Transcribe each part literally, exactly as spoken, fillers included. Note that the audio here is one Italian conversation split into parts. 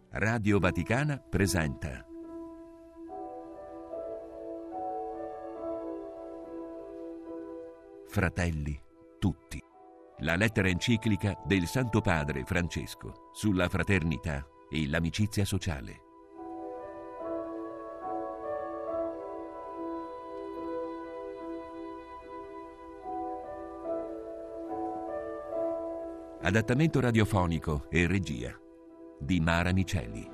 Radio Vaticana presenta Fratelli tutti. La lettera enciclica del Santo Padre Francesco sulla fraternità e l'amicizia sociale. Adattamento radiofonico e regia di Mara Miceli.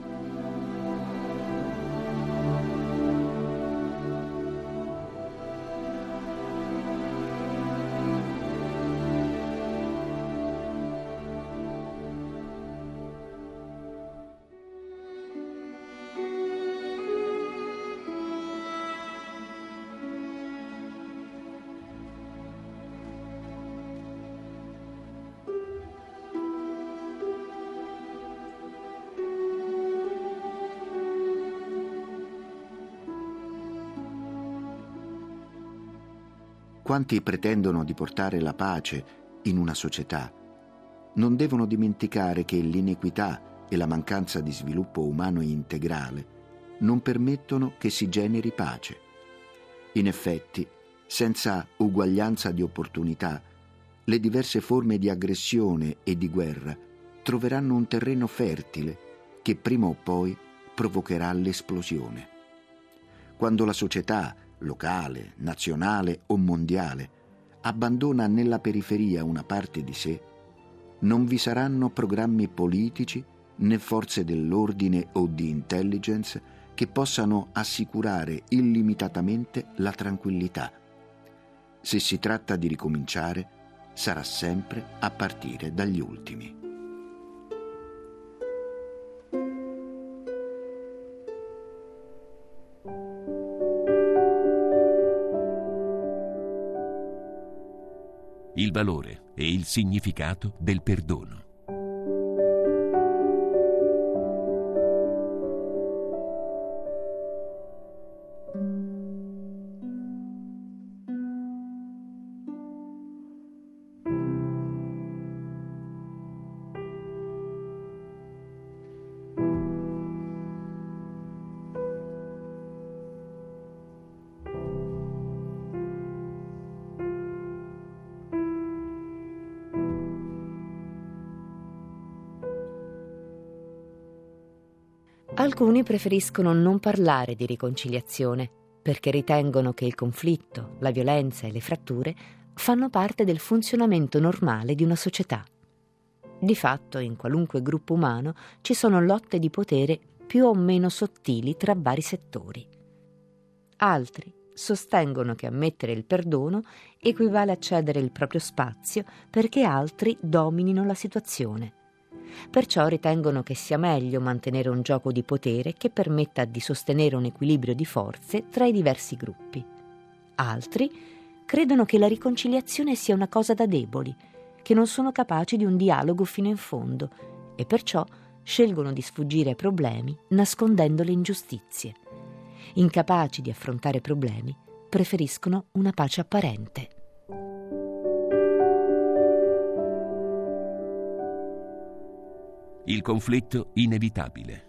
Quanti pretendono di portare la pace in una società non devono dimenticare che l'inequità e la mancanza di sviluppo umano integrale non permettono che si generi pace. In effetti, senza uguaglianza di opportunità, le diverse forme di aggressione e di guerra troveranno un terreno fertile che prima o poi provocherà l'esplosione. Quando la società locale, nazionale o mondiale, abbandona nella periferia una parte di sé, non vi saranno programmi politici né forze dell'ordine o di intelligence che possano assicurare illimitatamente la tranquillità. Se si tratta di ricominciare, sarà sempre a partire dagli ultimi. Il valore e il significato del perdono. Alcuni preferiscono non parlare di riconciliazione perché ritengono che il conflitto, la violenza e le fratture fanno parte del funzionamento normale di una società. Di fatto, in qualunque gruppo umano ci sono lotte di potere più o meno sottili tra vari settori. Altri sostengono che ammettere il perdono equivale a cedere il proprio spazio perché altri dominino la situazione. Perciò ritengono che sia meglio mantenere un gioco di potere che permetta di sostenere un equilibrio di forze tra i diversi gruppi. Altri credono che la riconciliazione sia una cosa da deboli, che non sono capaci di un dialogo fino in fondo e perciò scelgono di sfuggire ai problemi nascondendo le ingiustizie. Incapaci di affrontare problemi, preferiscono una pace apparente. Il conflitto inevitabile.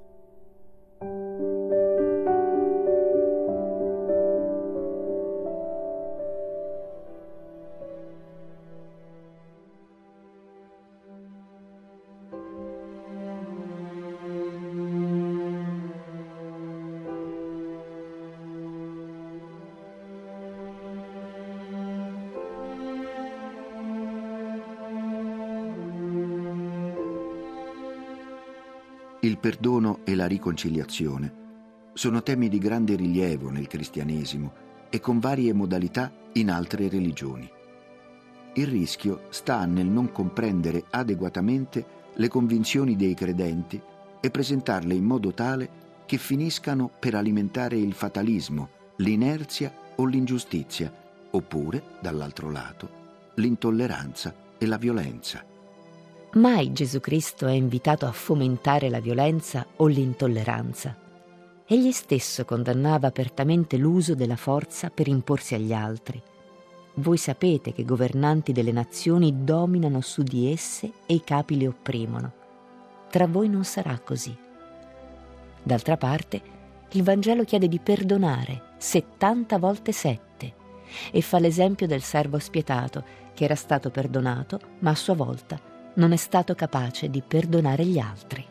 Il perdono e la riconciliazione sono temi di grande rilievo nel cristianesimo e con varie modalità in altre religioni. Il rischio sta nel non comprendere adeguatamente le convinzioni dei credenti e presentarle in modo tale che finiscano per alimentare il fatalismo, l'inerzia o l'ingiustizia, oppure, dall'altro lato, l'intolleranza e la violenza. Mai Gesù Cristo è invitato a fomentare la violenza o l'intolleranza. Egli stesso condannava apertamente l'uso della forza per imporsi agli altri. Voi sapete che i governanti delle nazioni dominano su di esse e i capi le opprimono. tra voi non sarà così. D'altra parte, il Vangelo chiede di perdonare settanta volte sette e fa l'esempio del servo spietato che era stato perdonato, ma a sua volta non è stato capace di perdonare gli altri.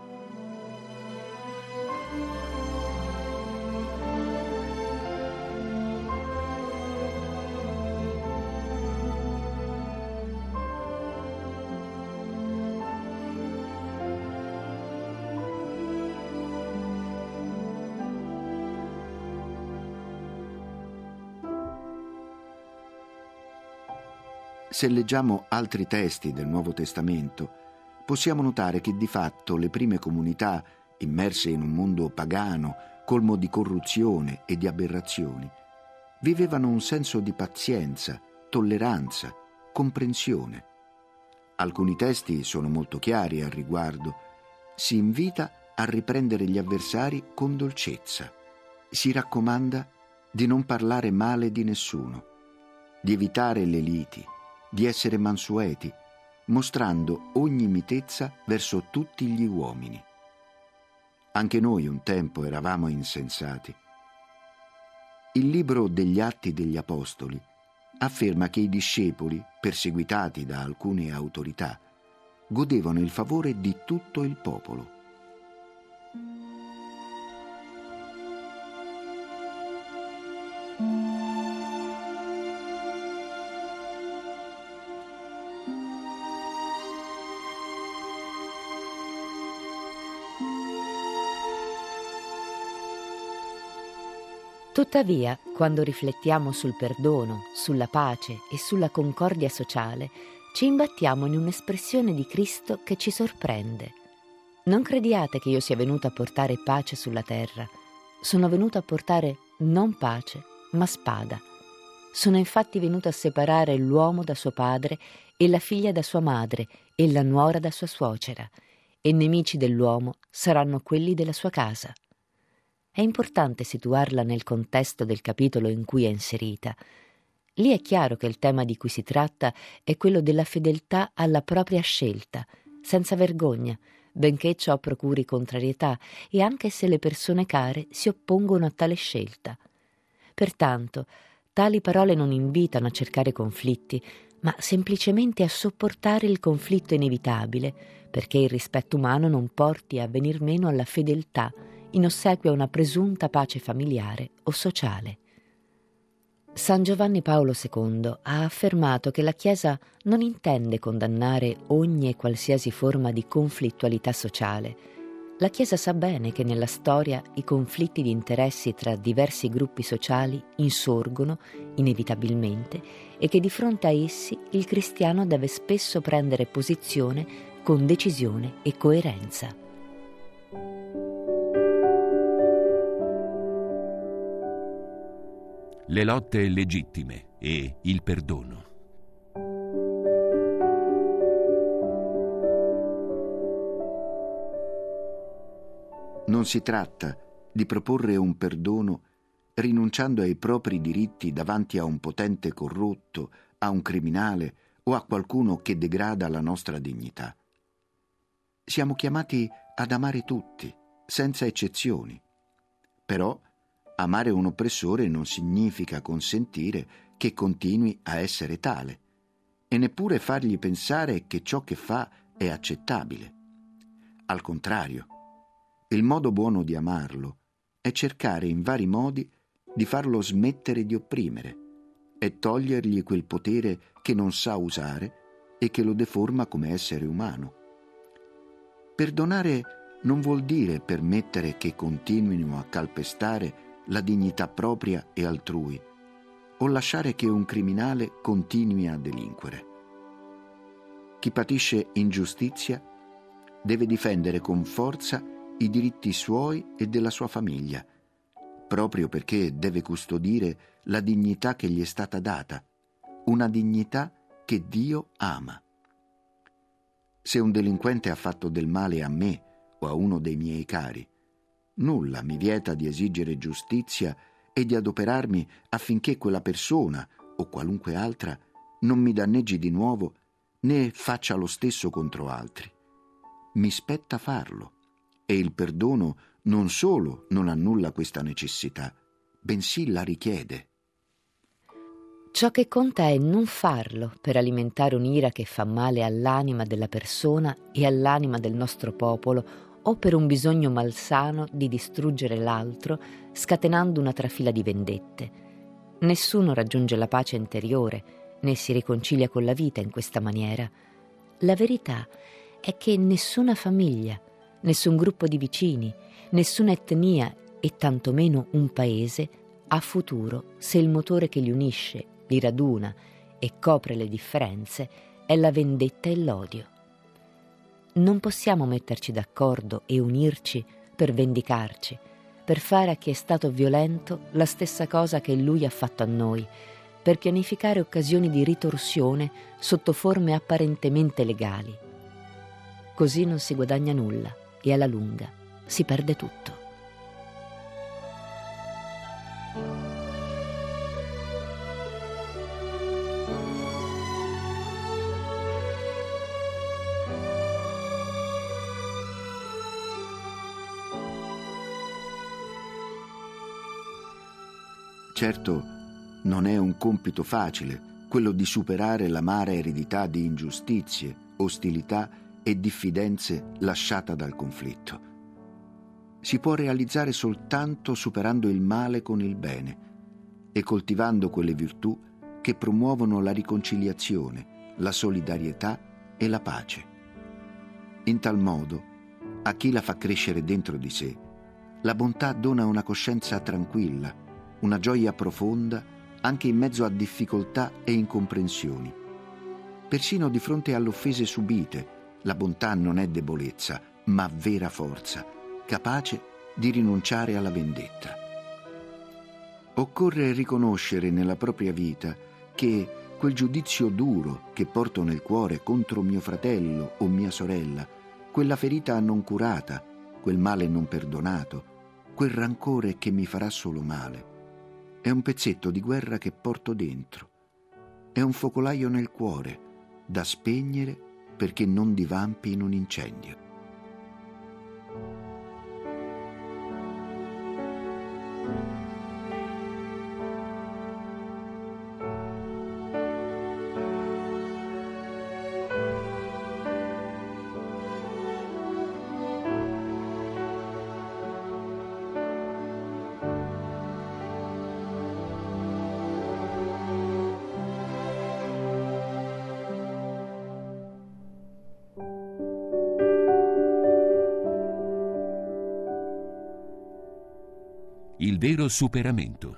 Se leggiamo altri testi del Nuovo Testamento, possiamo notare che di fatto le prime comunità, immerse in un mondo pagano, colmo di corruzione e di aberrazioni, vivevano un senso di pazienza, tolleranza, comprensione. Alcuni testi sono molto chiari al riguardo. Si invita a riprendere gli avversari con dolcezza. Si raccomanda di non parlare male di nessuno, di evitare le liti, di essere mansueti, mostrando ogni mitezza verso tutti gli uomini. Anche noi un tempo eravamo insensati. Il libro degli Atti degli Apostoli afferma che i discepoli, perseguitati da alcune autorità, godevano il favore di tutto il popolo. Tuttavia, quando riflettiamo sul perdono, sulla pace e sulla concordia sociale, ci imbattiamo in un'espressione di Cristo che ci sorprende. Non crediate che io sia venuto a portare pace sulla terra. Sono venuto a portare non pace, ma spada. Sono infatti venuto a separare l'uomo da suo padre e la figlia da sua madre e la nuora da sua suocera, e nemici dell'uomo saranno quelli della sua casa. È importante situarla nel contesto del capitolo in cui è inserita. Lì è chiaro che il tema di cui si tratta è quello della fedeltà alla propria scelta, senza vergogna, benché ciò procuri contrarietà e anche se le persone care si oppongono a tale scelta. Pertanto, tali parole non invitano a cercare conflitti, ma semplicemente a sopportare il conflitto inevitabile, perché il rispetto umano non porti a venir meno alla fedeltà in ossequio a una presunta pace familiare o sociale. San Giovanni Paolo secondo ha affermato che la Chiesa non intende condannare ogni e qualsiasi forma di conflittualità sociale. La Chiesa sa bene che nella storia i conflitti di interessi tra diversi gruppi sociali insorgono inevitabilmente e che di fronte a essi il cristiano deve spesso prendere posizione con decisione e coerenza. Le lotte legittime e il perdono. Non si tratta di proporre un perdono rinunciando ai propri diritti davanti a un potente corrotto, a un criminale o a qualcuno che degrada la nostra dignità. Siamo chiamati ad amare tutti, senza eccezioni. Però amare un oppressore non significa consentire che continui a essere tale e neppure fargli pensare che ciò che fa è accettabile. Al contrario, il modo buono di amarlo è cercare in vari modi di farlo smettere di opprimere e togliergli quel potere che non sa usare e che lo deforma come essere umano. Perdonare non vuol dire permettere che continuino a calpestare la dignità propria e altrui, o lasciare che un criminale continui a delinquere. Chi patisce ingiustizia deve difendere con forza i diritti suoi e della sua famiglia, proprio perché deve custodire la dignità che gli è stata data, una dignità che Dio ama. Se un delinquente ha fatto del male a me o a uno dei miei cari, nulla mi vieta di esigere giustizia e di adoperarmi affinché quella persona o qualunque altra non mi danneggi di nuovo né faccia lo stesso contro altri. mi spetta farlo, e il perdono non solo non annulla questa necessità, bensì la richiede. Ciò che conta è non farlo per alimentare un'ira che fa male all'anima della persona e all'anima del nostro popolo, o per un bisogno malsano di distruggere l'altro, scatenando una trafila di vendette. Nessuno raggiunge la pace interiore, né si riconcilia con la vita in questa maniera. La verità è che nessuna famiglia, nessun gruppo di vicini, nessuna etnia e tantomeno un paese ha futuro se il motore che li unisce, li raduna e copre le differenze è la vendetta e l'odio. Non possiamo metterci d'accordo e unirci per vendicarci, per fare a chi è stato violento la stessa cosa che lui ha fatto a noi, per pianificare occasioni di ritorsione sotto forme apparentemente legali. Così non si guadagna nulla e alla lunga si perde tutto. Certo, non è un compito facile quello di superare l'amara eredità di ingiustizie, ostilità e diffidenze lasciata dal conflitto. Si può realizzare soltanto superando il male con il bene e coltivando quelle virtù che promuovono la riconciliazione, la solidarietà e la pace. In tal modo, a chi la fa crescere dentro di sé, la bontà dona una coscienza tranquilla, una gioia profonda anche in mezzo a difficoltà e incomprensioni. Persino di fronte alle offese subite, la bontà non è debolezza, ma vera forza, capace di rinunciare alla vendetta. Occorre riconoscere nella propria vita che quel giudizio duro che porto nel cuore contro mio fratello o mia sorella, quella ferita non curata, quel male non perdonato, quel rancore che mi farà solo male, è un pezzetto di guerra che porto dentro. È un focolaio nel cuore, da spegnere perché non divampi in un incendio. Il vero superamento.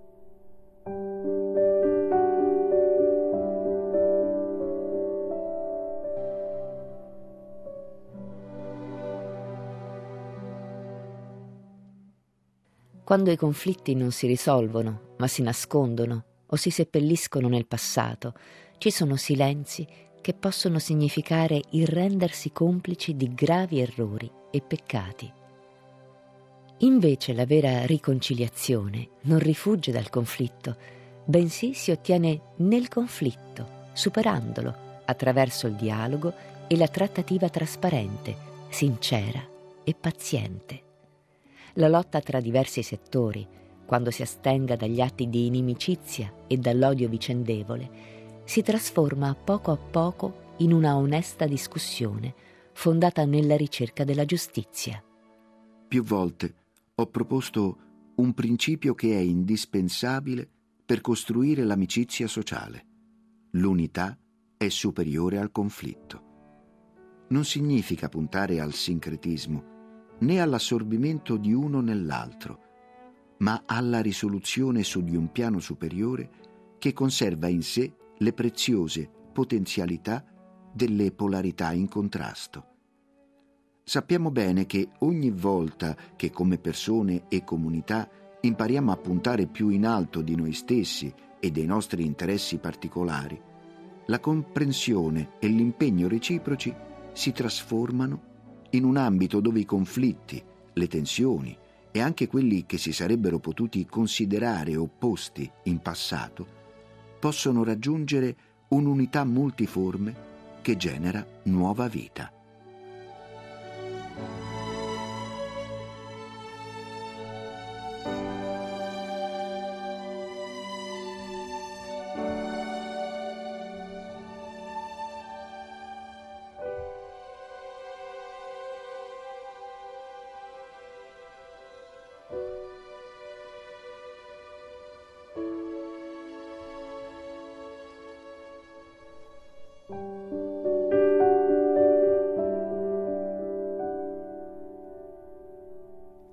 Quando i conflitti non si risolvono, ma si nascondono o si seppelliscono nel passato, ci sono silenzi che possono significare il rendersi complici di gravi errori e peccati. Invece la vera riconciliazione non rifugge dal conflitto, bensì si ottiene nel conflitto, superandolo attraverso il dialogo e la trattativa trasparente, sincera e paziente. La lotta tra diversi settori, quando si astenga dagli atti di inimicizia e dall'odio vicendevole, si trasforma a poco a poco in una onesta discussione fondata nella ricerca della giustizia. Più volte ho proposto un principio che è indispensabile per costruire l'amicizia sociale. L'unità è superiore al conflitto. Non significa puntare al sincretismo, né all'assorbimento di uno nell'altro, ma alla risoluzione su di un piano superiore che conserva in sé le preziose potenzialità delle polarità in contrasto. Sappiamo bene che ogni volta che come persone e comunità impariamo a puntare più in alto di noi stessi e dei nostri interessi particolari, la comprensione e l'impegno reciproci si trasformano in un ambito dove i conflitti, le tensioni e anche quelli che si sarebbero potuti considerare opposti in passato possono raggiungere un'unità multiforme che genera nuova vita.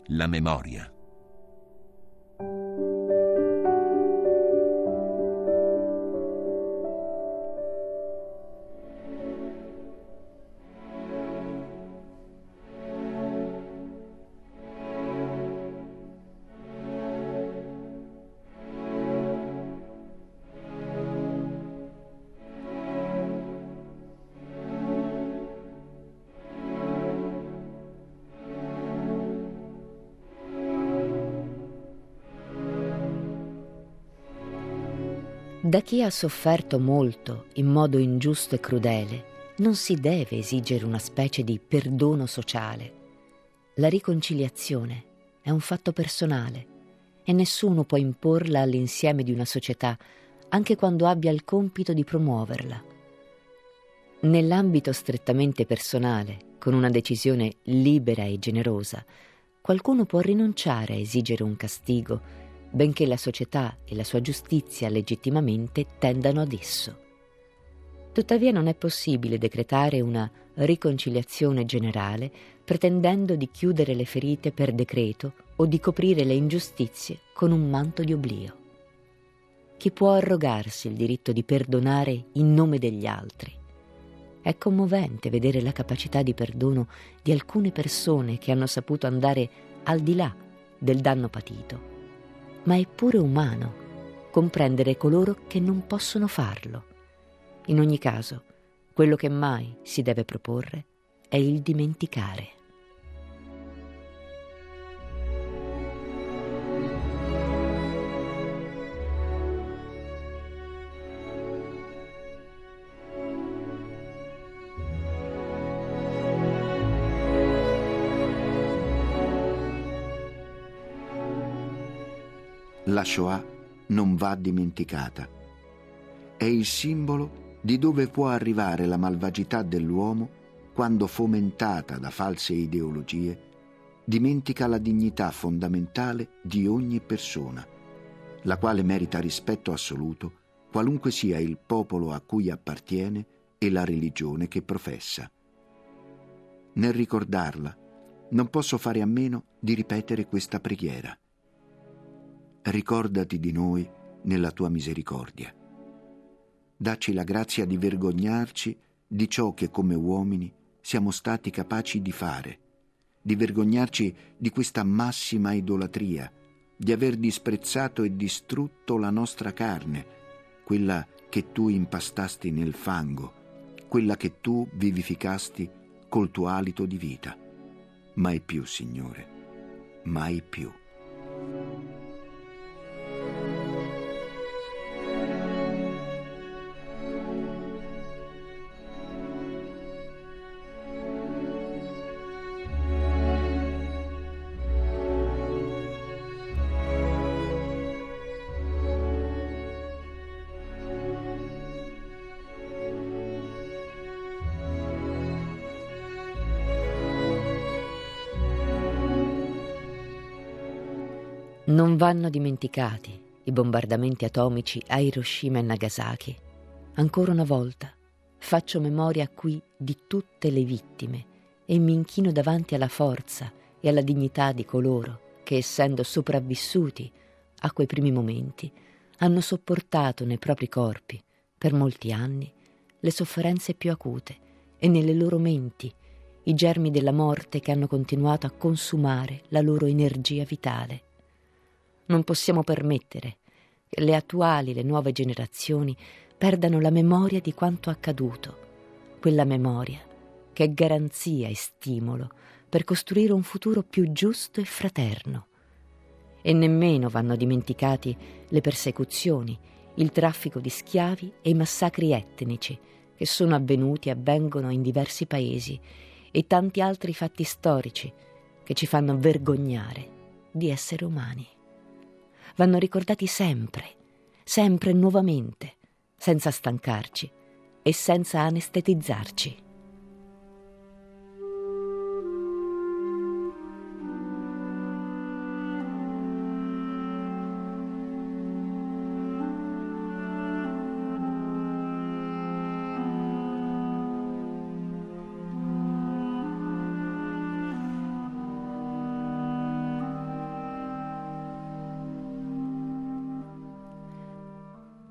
la memoria. Da chi ha sofferto molto in modo ingiusto e crudele non si deve esigere una specie di perdono sociale. La riconciliazione è un fatto personale e nessuno può imporla all'insieme di una società, anche quando abbia il compito di promuoverla. Nell'ambito strettamente personale, con una decisione libera e generosa, qualcuno può rinunciare a esigere un castigo, benché la società e la sua giustizia legittimamente tendano ad esso. Tuttavia non è possibile decretare una riconciliazione generale pretendendo di chiudere le ferite per decreto o di coprire le ingiustizie con un manto di oblio. Chi può arrogarsi il diritto di perdonare in nome degli altri? È commovente vedere la capacità di perdono di alcune persone che hanno saputo andare al di là del danno patito. Ma è pure umano comprendere coloro che non possono farlo. In ogni caso, quello che mai si deve proporre è il dimenticare. La Shoah non va dimenticata. È il simbolo di dove può arrivare la malvagità dell'uomo quando, fomentata da false ideologie, dimentica la dignità fondamentale di ogni persona, la quale merita rispetto assoluto qualunque sia il popolo a cui appartiene e la religione che professa. Nel ricordarla, non posso fare a meno di ripetere questa preghiera. Ricordati di noi nella tua misericordia. Dacci la grazia di vergognarci di ciò che come uomini siamo stati capaci di fare, di vergognarci di questa massima idolatria, di aver disprezzato e distrutto la nostra carne, quella che tu impastasti nel fango, quella che tu vivificasti col tuo alito di vita. Mai più, Signore, mai più. Non vanno dimenticati i bombardamenti atomici a Hiroshima e Nagasaki. Ancora una volta faccio memoria qui di tutte le vittime e mi inchino davanti alla forza e alla dignità di coloro che, essendo sopravvissuti a quei primi momenti, hanno sopportato nei propri corpi per molti anni le sofferenze più acute e nelle loro menti i germi della morte che hanno continuato a consumare la loro energia vitale. Non possiamo permettere che le attuali, le nuove generazioni perdano la memoria di quanto accaduto, quella memoria che è garanzia e stimolo per costruire un futuro più giusto e fraterno. E nemmeno vanno dimenticati le persecuzioni, il traffico di schiavi e i massacri etnici che sono avvenuti e avvengono in diversi paesi e tanti altri fatti storici che ci fanno vergognare di essere umani. Vanno ricordati sempre, sempre nuovamente, senza stancarci e senza anestetizzarci.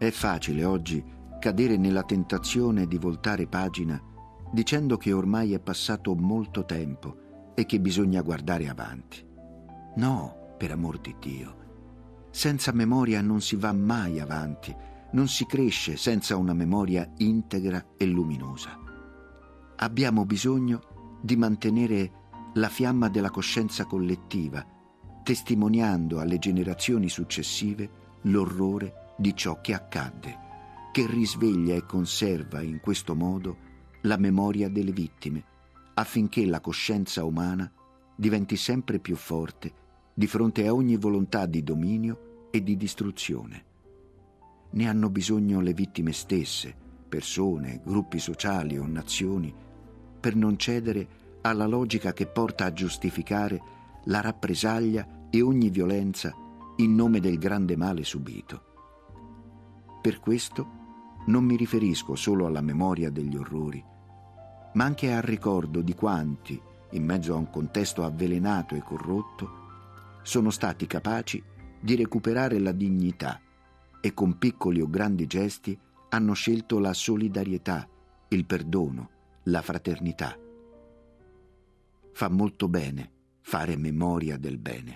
È facile oggi cadere nella tentazione di voltare pagina dicendo che ormai è passato molto tempo e che bisogna guardare avanti. No, per amor di Dio. Senza memoria non si va mai avanti, non si cresce senza una memoria integra e luminosa. Abbiamo bisogno di mantenere la fiamma della coscienza collettiva, testimoniando alle generazioni successive l'orrore di ciò che accadde, che risveglia e conserva in questo modo la memoria delle vittime, affinché la coscienza umana diventi sempre più forte di fronte a ogni volontà di dominio e di distruzione. Ne hanno bisogno le vittime stesse, persone, gruppi sociali o nazioni, per non cedere alla logica che porta a giustificare la rappresaglia e ogni violenza in nome del grande male subito. Per questo non mi riferisco solo alla memoria degli orrori, ma anche al ricordo di quanti, in mezzo a un contesto avvelenato e corrotto, sono stati capaci di recuperare la dignità e con piccoli o grandi gesti hanno scelto la solidarietà, il perdono, la fraternità. Fa molto bene fare memoria del bene.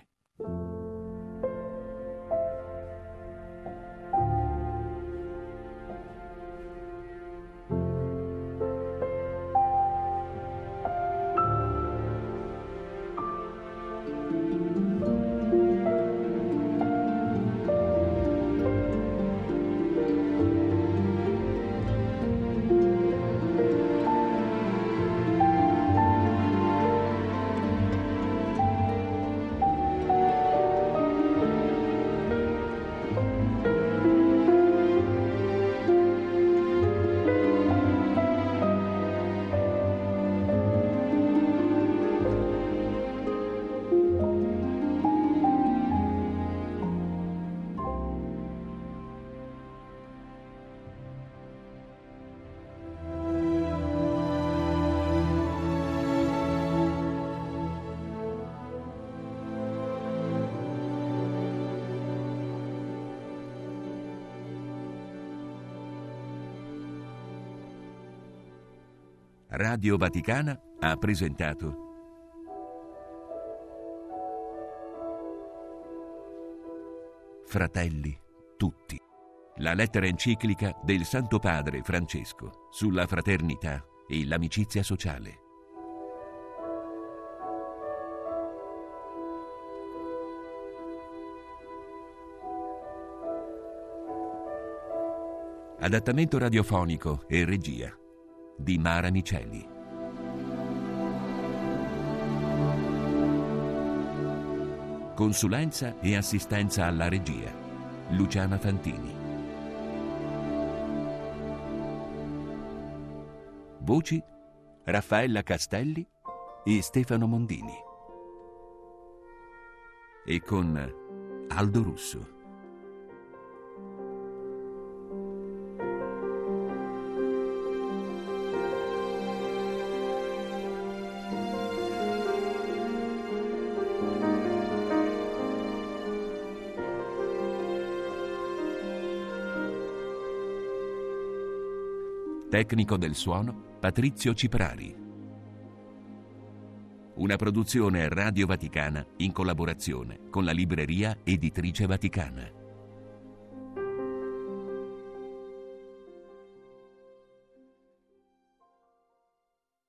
Radio Vaticana ha presentato Fratelli tutti, la lettera enciclica del Santo Padre Francesco sulla fraternità e l'amicizia sociale. Adattamento radiofonico e regia di Mara Miceli. Consulenza e assistenza alla regia Luciana Fantini. Voci Raffaella Castelli e Stefano Mondini. E con Aldo Russo. Tecnico del suono Patrizio Ciprari. Una produzione Radio Vaticana in collaborazione con la Libreria Editrice Vaticana.